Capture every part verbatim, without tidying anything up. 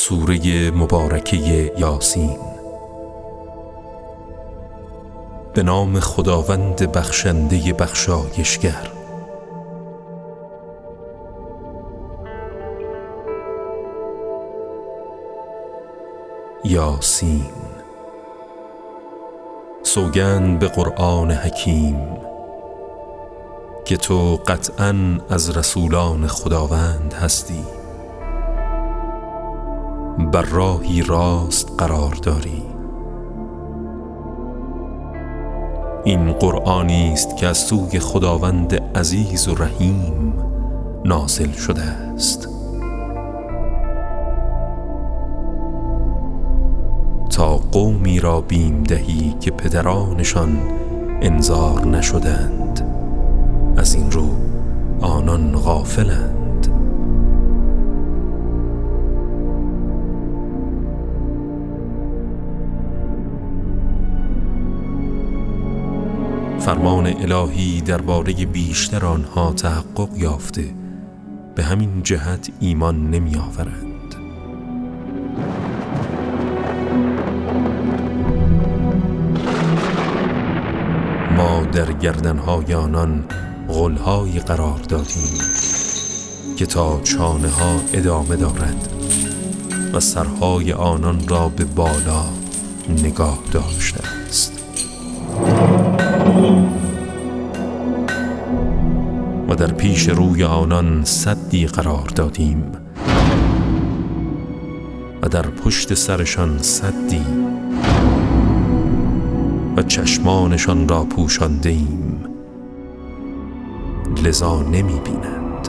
سوره مبارکه یاسین. به نام خداوند بخشنده بخشایشگر. یاسین. سوگند به قرآن حکیم که تو قطعاً از رسولان خداوند هستی، بر راهی راست قرار داری. این قرآنی است که از سوی خداوند عزیز و رحیم نازل شده است تا قومی را بیم دهی که پدرانشان انذار نشدند، از این رو آنان غافلند. فرمان الهی درباره بیشتر آنها تحقق یافته، به همین جهت ایمان نمی آورند. ما در گردنهای آنان غلهایی قرار دادیم که تا چانه ها ادامه دارد و سرهای آنان را به بالا نگاه داشته است. و در پیش روی آنان سدی قرار دادیم و در پشت سرشان سدی و چشمانشان را پوشانده ایم، لذا نمی بینند.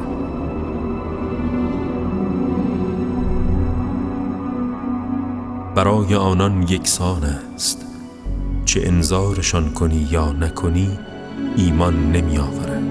برای آنان یکسان است، چه انذارشان کنی یا نکنی ایمان نمی آورند.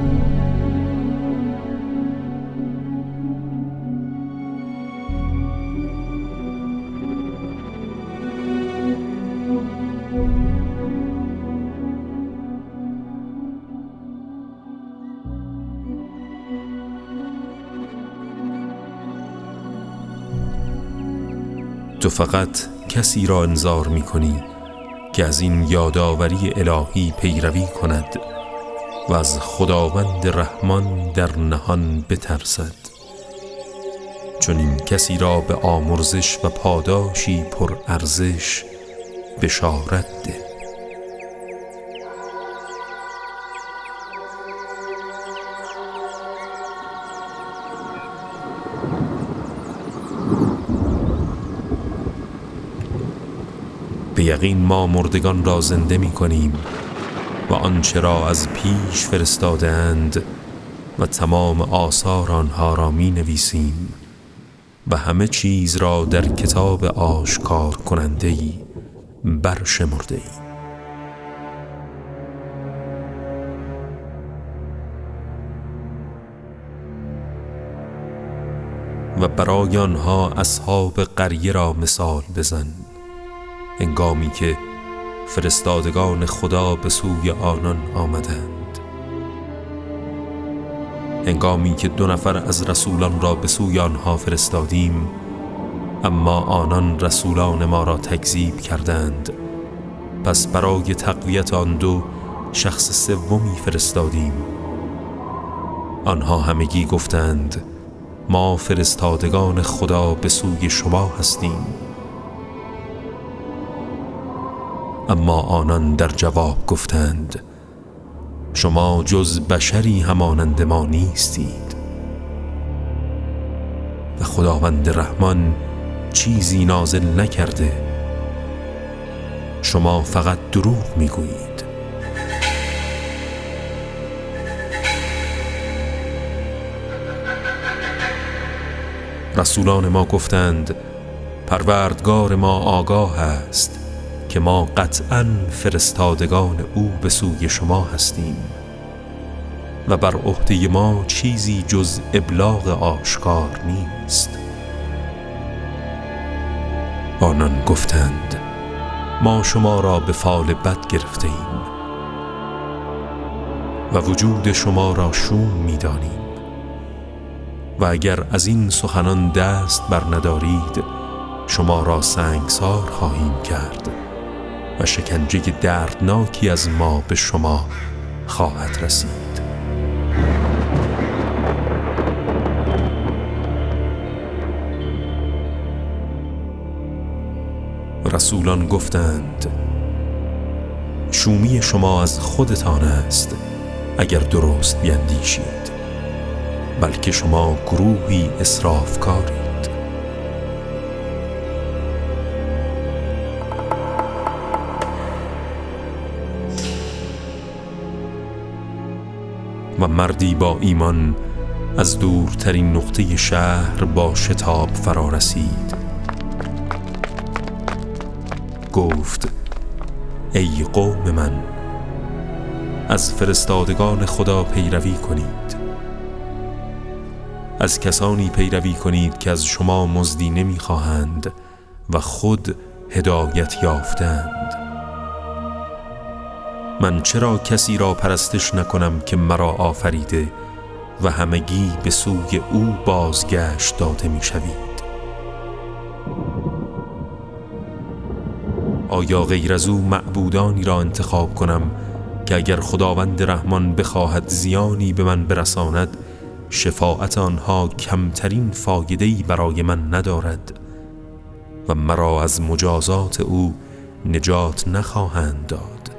تو فقط کسی را انذار می کنی که از این یادآوری الهی پیروی کند و از خداوند رحمان در نهان بترسد، چون این کسی را به آمرزش و پاداشی پر ارزش بشارت ده. به یقین ما مردگان را زنده می کنیم و آنچه را از پیش فرستاده اند و تمام آثار آنها را می نویسیم و همه چیز را در کتاب آشکار کننده‌ای برشمرده ایم. و برای آنها اصحاب قریه را مثال بزن، هنگامی که فرستادگان خدا به سوی آنان آمدند، هنگامی که دو نفر از رسولان را به سوی آنها فرستادیم، اما آنان رسولان ما را تکذیب کردند. پس برای تقویت آن دو شخص سومی فرستادیم. آنها همگی گفتند ما فرستادگان خدا به سوی شما هستیم. اما آنان در جواب گفتند شما جز بشری همانند ما نیستید و خداوند رحمان چیزی نازل نکرده، شما فقط دروغ میگویید. رسولان ما گفتند پروردگار ما آگاه است که ما قطعاً فرستادگان او به سوی شما هستیم و بر عهده ما چیزی جز ابلاغ آشکار نیست. آنان گفتند ما شما را به فال بد گرفته ایم و وجود شما را شوم می دانیم و اگر از این سخنان دست بر ندارید شما را سنگسار خواهیم کرد و شکنجه دردناکی از ما به شما خواهد رسید. رسولان گفتند شومی شما از خودتان است اگر درست بیندیشید، بلکه شما گروهی اسرافکارید. و مردی با ایمان از دورترین نقطه شهر با شتاب فرا رسید. گفت ای قوم من، از فرستادگان خدا پیروی کنید، از کسانی پیروی کنید که از شما مزدی نمی‌خواهند و خود هدایت یافتند. من چرا کسی را پرستش نکنم که مرا آفریده و همگی به سوی او بازگشت داده می‌شوید؟ آیا غیر از او معبودانی را انتخاب کنم که اگر خداوند رحمان بخواهد زیانی به من برساند شفاعت آنها کمترین فایده‌ای برای من ندارد و مرا از مجازات او نجات نخواهند داد؟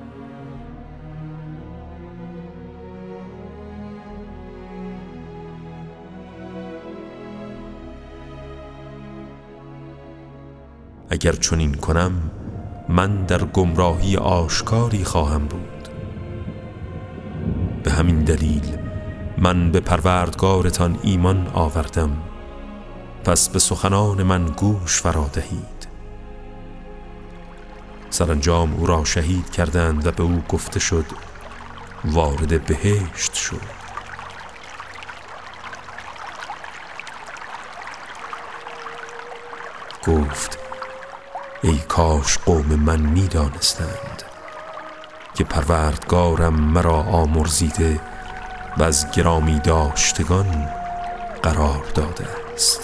اگر چنین کنم من در گمراهی آشکاری خواهم بود. به همین دلیل من به پروردگارتان ایمان آوردم، پس به سخنان من گوش فرا دهید. سرانجام او را شهید کردند و به او گفته شد وارد بهشت شد. گفت ای کاش قوم من می دانستند که پروردگارم مرا آمرزیده و از گرامی داشتگان قرار داده است.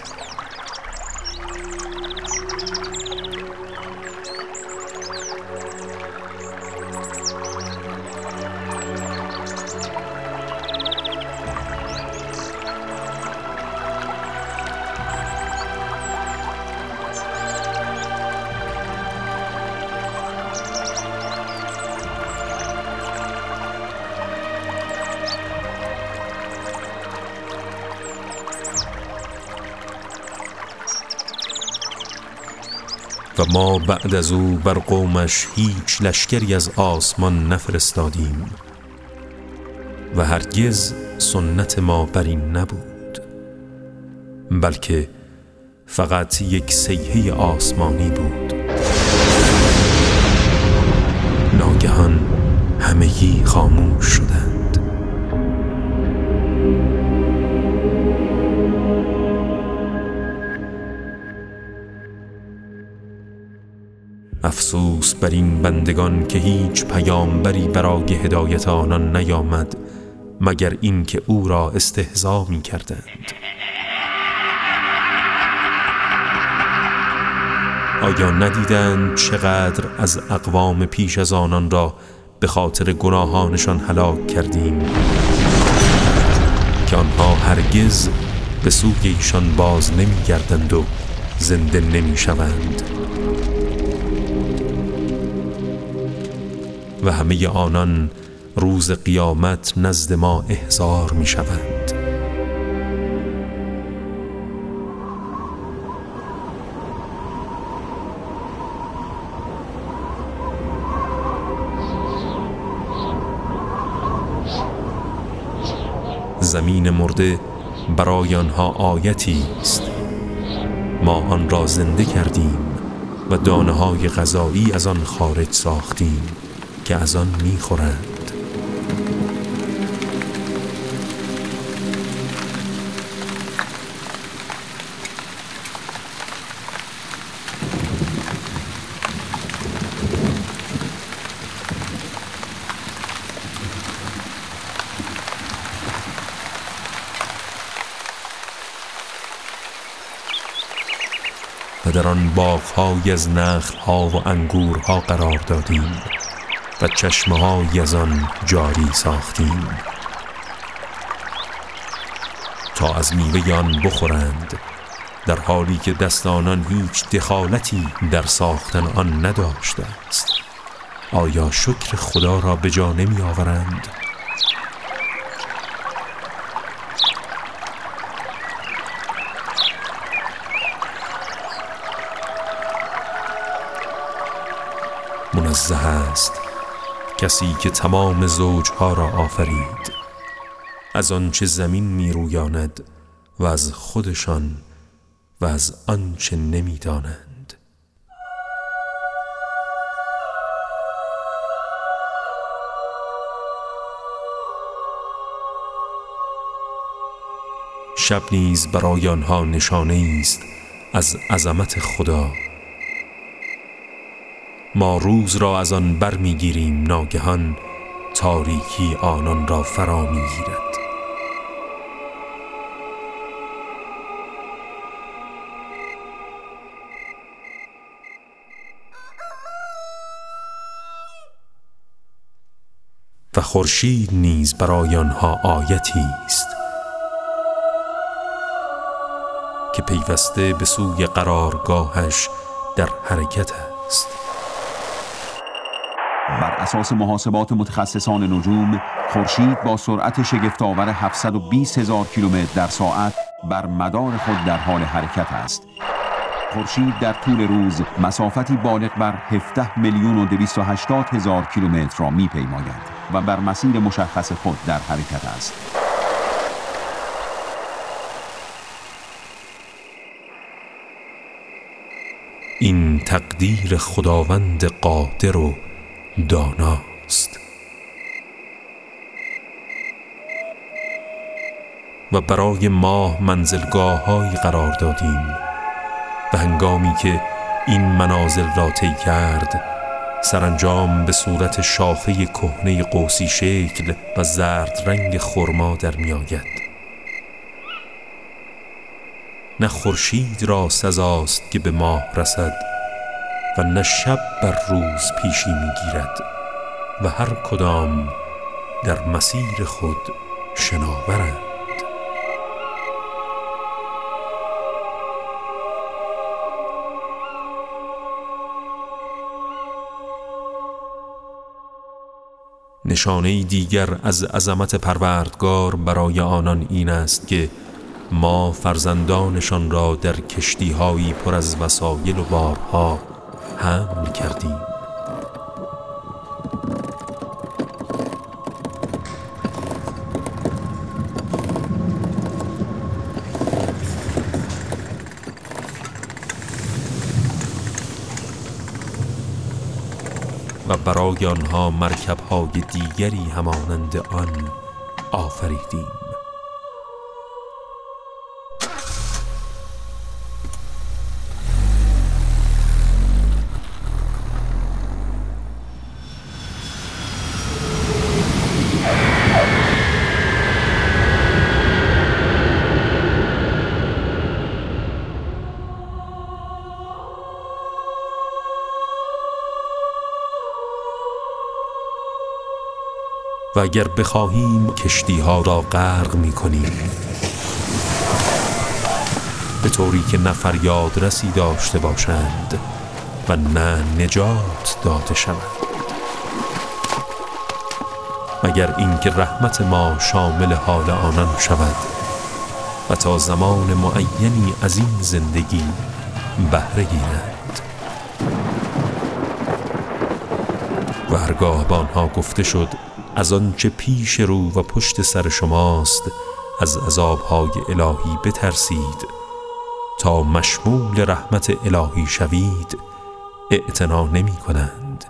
و ما بعد از او بر قومش هیچ لشکری از آسمان نفرستادیم و هرگز سنت ما بر این نبود، بلکه فقط یک صیحه آسمانی بود. ناگهان همگی خاموش شدند. افسوس بر این بندگان که هیچ پیامبری برای هدایت آنان نیامد مگر این که او را استهزا می کردند. آیا ندیدند چقدر از اقوام پیش از آنان را به خاطر گناهانشان هلاک کردیم که آنها هرگز به سوی ایشان باز نمی گردند و زنده نمی شوند و همه آنان روز قیامت نزد ما احضار می شوند. زمین مرده برای آنها آیتی است. ما آن را زنده کردیم و دانه های غذایی از آن خارج ساختیم که از آن می‌خورند. و در آن باغ‌هایی از نخل‌ها و انگورها قرار دادیم و چشمه‌هایی از آن جاری ساختیم تا از میوه آن بخورند، در حالی که دست آنان هیچ دخالتی در ساختن آن نداشته است. آیا شکر خدا را به جا نمی آورند؟ منزه است کسی که تمام زوجها را آفرید، از آنچه زمین می رویاند و از خودشان و از آنچه نمی دانند. شب نیز برای آنها نشانه است از عظمت خدا. ما روز را از آن بر می گیریم، ناگهان تاریکی آنان را فرا می گیرد. و خورشید نیز برای آنها آیتی است که پیوسته به سوی قرارگاهش در حرکت است. بر اساس محاسبات متخصصان نجوم، خورشید با سرعت شگفت‌آور هفتصد و بیست هزار کیلومتر در ساعت بر مدار خود در حال حرکت است. خورشید در طول روز مسافتی بالغ بر هفده میلیون و دویست و هشتاد هزار کیلومتر را می‌پیماید و بر مسیر مشخص خود در حرکت است. این تقدیر خداوند قادر و داناست. و برای ماه منزلگاه‌هایی قرار دادیم و هنگامی که این منازل را طی کرد، سرانجام به صورت شاخه کهنه قوسی شکل و زرد رنگ خرما در می آید. نه خورشید را سزاست که به ماه رسد و نه شب بر روز پیشی می گیرد و هر کدام در مسیر خود شناورند. نشانه دیگر از عظمت پروردگار برای آنان این است که ما فرزندانشان را در کشتی‌هایی پر از وسایل و بارها حمل کردیم. و برای آنها مرکب‌های دیگری همانند آن آفریدیم. و اگر بخواهیم کشتی‌ها را غرق می‌کنیم، به طوری که نه فریاد رسی داشته باشند و نه نجات داده شود، مگر اینکه رحمت ما شامل حال آنان شود و تا زمان معینی از این زندگی بهره گیرند. و هرگاه به آنها گفته شد از آنچه پیش رو و پشت سر شماست از عذاب‌های الهی بترسید تا مشمول رحمت الهی شوید، اعتنا نمی کنند.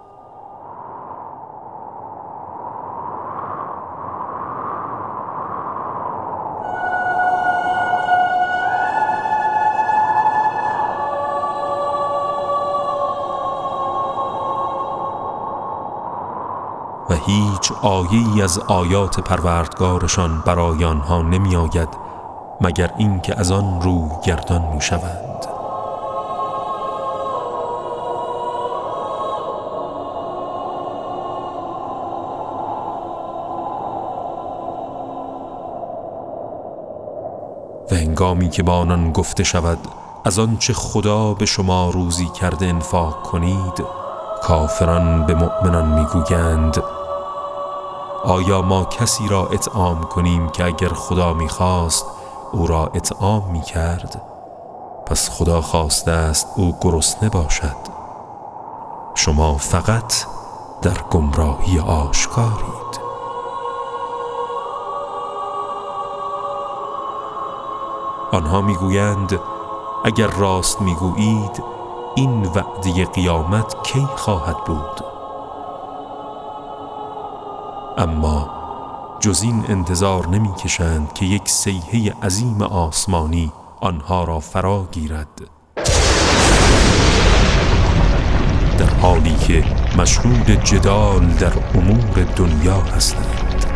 و هیچ آیه‌ای از آیات پروردگارشان برای آنها نمی آید مگر اینکه از آن رو گردان می شوند. هنگامی که با آنان گفته شود از آنچه خدا به شما روزی کرده انفاق کنید، کافران به مؤمنان میگویند آیا ما کسی را اطعام کنیم که اگر خدا میخواست او را اطعام میکرد؟ پس خدا خواسته است او گرسنه باشد. شما فقط در گمراهی آشکارید. آنها میگویند اگر راست میگویید این وعده قیامت کی خواهد بود؟ اما جز این انتظار نمی کشند که یک صیحه عظیم آسمانی آنها را فرا گیرد، در حالی که مشغول جدال در امور دنیا هستند.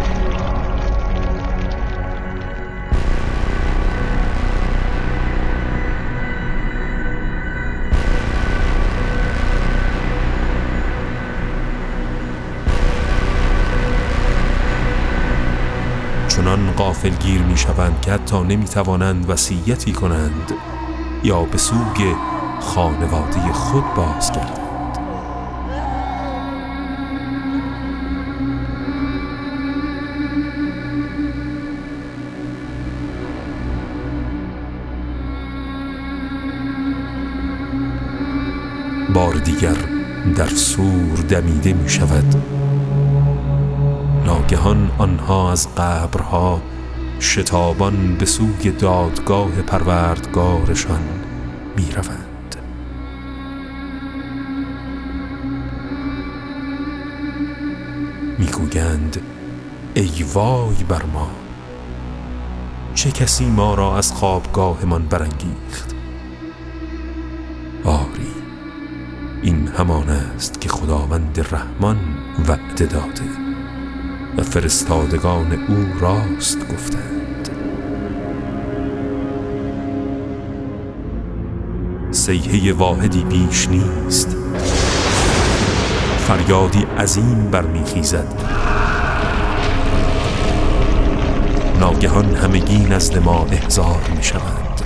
چنان غافلگیر می شوند که حتی نمی توانند وصیتی کنند یا به سوی خانواده خود بازگردند. بار دیگر در سور دمیده می شود. ناگهان آنها از قبرها شتابان به سوی دادگاه پروردگارشان می روند. می گویند ای وای بر ما، چه کسی ما را از خوابگاهمان برانگیخت؟ آری، این همان است که خداوند رحمان وعده داده و فرستادگان او راست گفتند. صیحه واحدی بیش نیست، فریادی عظیم برمیخیزد. ناگهان همگی نزد ما احضار می شوند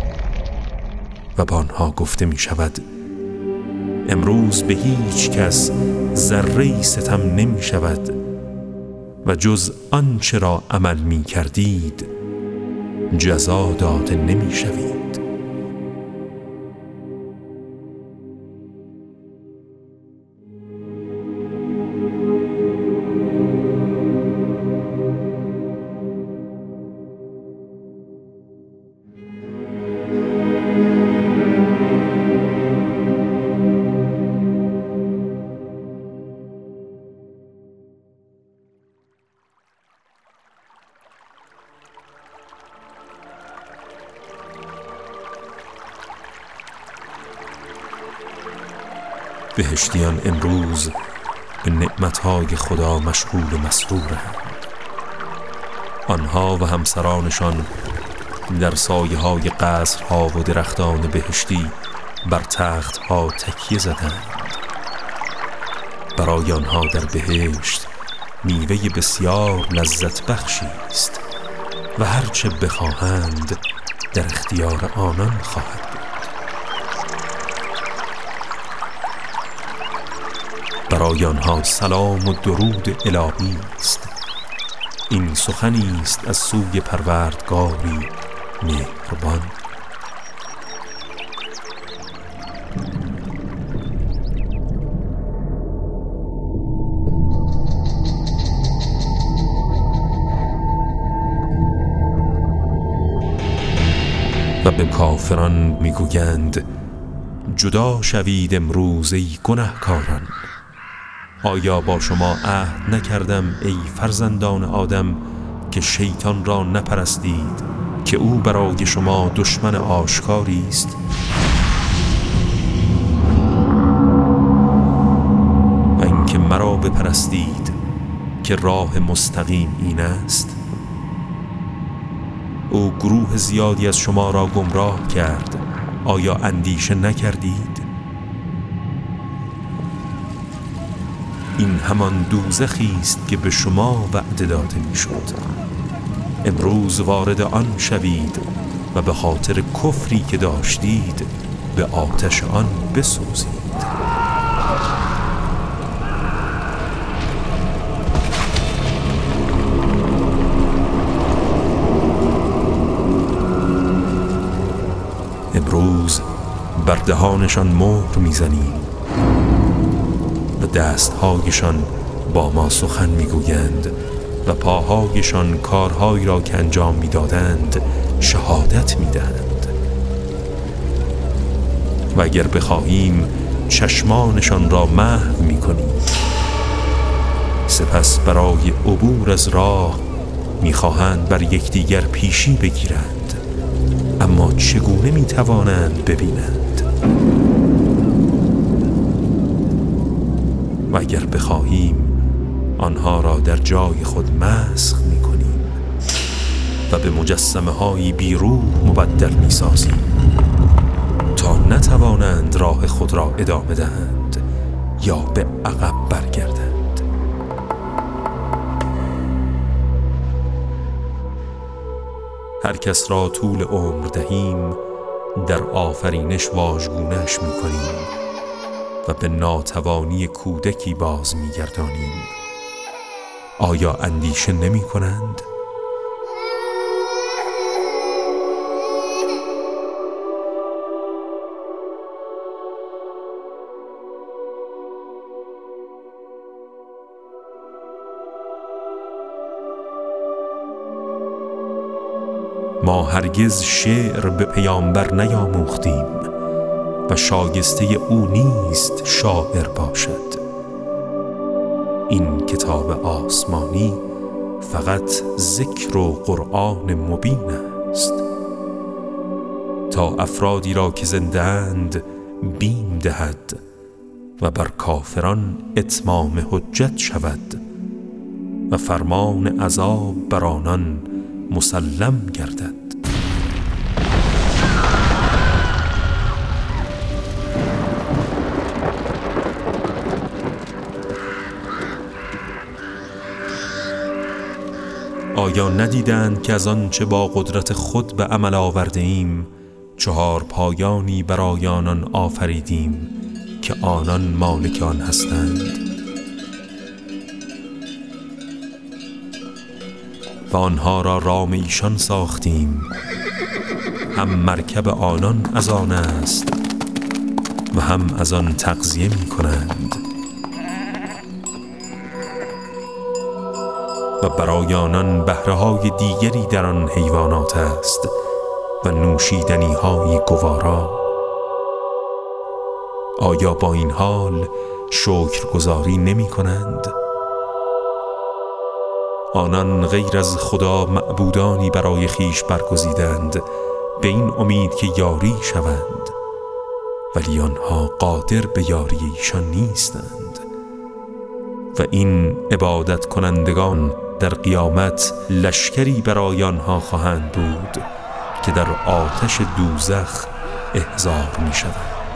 و با آنها گفته می شود امروز به هیچ کس ذره‌ای ستم نمی شود و جز آنچه را عمل می کردید جزا داده نمی شوید. بهشتیان امروز به نعمتهای خدا مشغول و مسرورند. آنها و همسرانشان در سایه های قصرها و درختان بهشتی بر تختها تکیه زدند. برای آنها در بهشت میوه بسیار لذت بخشی است و هرچه بخواهند در اختیار آنان خواهد بود. برای آنها سلام و درود الهی است. این سخنی است از سوی پروردگاری مهربان. و به کافران میگویند جدا شوید امروز ای گناهکاران. آیا با شما عهد نکردم ای فرزندان آدم که شیطان را نپرستید که او برای شما دشمن آشکاری است؟ و اینکه مرا بپرستید که راه مستقیم این است؟ او گروه زیادی از شما را گمراه کرد، آیا اندیشه نکردید؟ این همان دوزخی است که به شما وعده داده میشد. امروز وارد آن شوید و به خاطر کفری که داشتید به آتش آن بسوزید. امروز بر دهانشان مهر میزنیم و دستهایشان با ما سخن میگویند و پاهایشان کارهایی را که انجام میدادند شهادت میدهند. و اگر بخواهیم چشمانشان را محو میکنیم. سپس برای عبور از راه میخواهند بر یکدیگر پیشی بگیرند، اما چگونه میتوانند ببینند؟ و اگر بخواهیم آنها را در جای خود مسخ میکنیم و به مجسمه هایی بی روح مبدل میسازیم تا نتوانند راه خود را ادامه دهند یا به عقب برگردند. هر کس را طول عمر دهیم در آفرینش واژگونه‌اش میکنیم و به ناتوانی کودکی باز میگردانیم. آیا اندیشه نمی کنند؟ ما هرگز شعر به پیامبر نیاموختیم و شایسته او نیست شاعر باشد. این کتاب آسمانی فقط ذکر و قرآن مبین است تا افرادی را که زنده اند بیم دهد و بر کافران اتمام حجت شود و فرمان عذاب بر آنان مسلم گردد. آیا ندیدند که از آنچه با قدرت خود به عمل آورده ایم چهار پایانی برای آنان آفریدیم که آنان مالک آن هستند و آنها را رام ایشان ساختیم، هم مرکب آنان از آن است و هم از آن تغذیه می کنند و برای آنان بهره‌های دیگری در آن حیوانات است و نوشیدنی‌های گوارا. آیا با این حال شکرگزاری نمی کنند؟ آنان غیر از خدا معبودانی برای خیش برگزیدند به این امید که یاری شوند، ولی آنها قادر به یاری ایشان نیستند و این عبادت کنندگان در قیامت لشکری برای آنها خواهند بود که در آتش دوزخ احضار می شوند.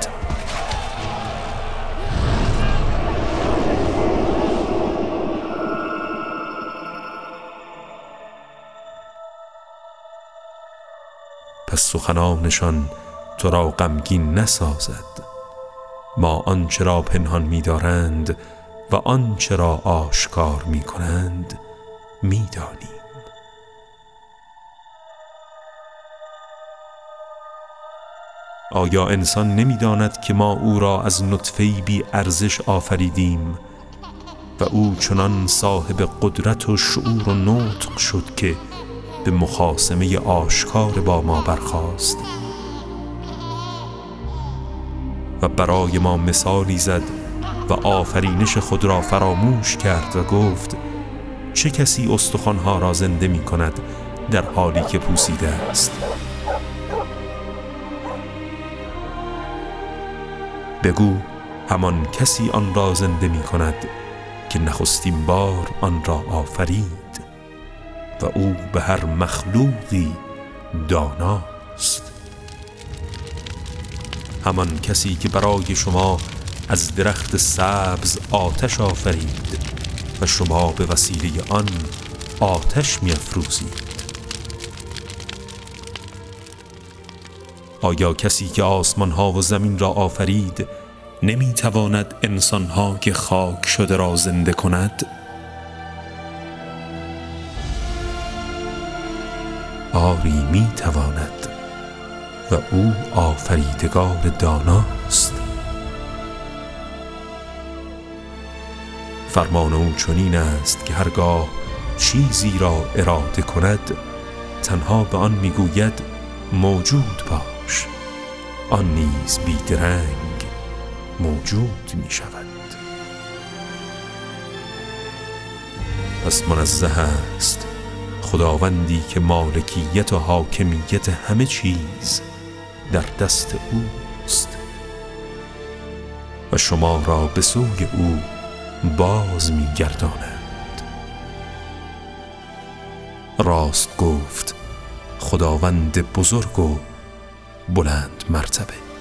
پس سخنانشان تو را غمگین نسازد. ما آنچه را پنهان می دارند و آنچه را آشکار می کنند می دانیم. آیا انسان نمی داند که ما او را از نطفه‌ای بی ارزش آفریدیم و او چنان صاحب قدرت و شعور و نطق شد که به مخاصمه آشکار با ما برخاست و برای ما مثالی زد و آفرینش خود را فراموش کرد و گفت چه کسی استخوان‌ها را زنده می کند در حالی که پوسیده است؟ بگو همان کسی آن را زنده می کند که نخستین بار آن را آفرید و او به هر مخلوقی داناست. همان کسی که برای شما از درخت سبز آتش آفرید و شما به وسیله آن آتش می افروزید. آیا کسی که آسمان ها و زمین را آفرید نمی تواند انسان ها که خاک شده را زنده کند؟ آری می تواند و او آفریدگار داناست. فرمان او چنین است که هرگاه چیزی را اراده کند تنها به آن میگوید موجود باش، آن نیز بیدرنگ موجود می شود. پس منزه است خداوندی که مالکیت و حاکمیت همه چیز در دست اوست و شما را به سوی او باز می گرداند. راست گفت خداوند بزرگ و بلند مرتبه.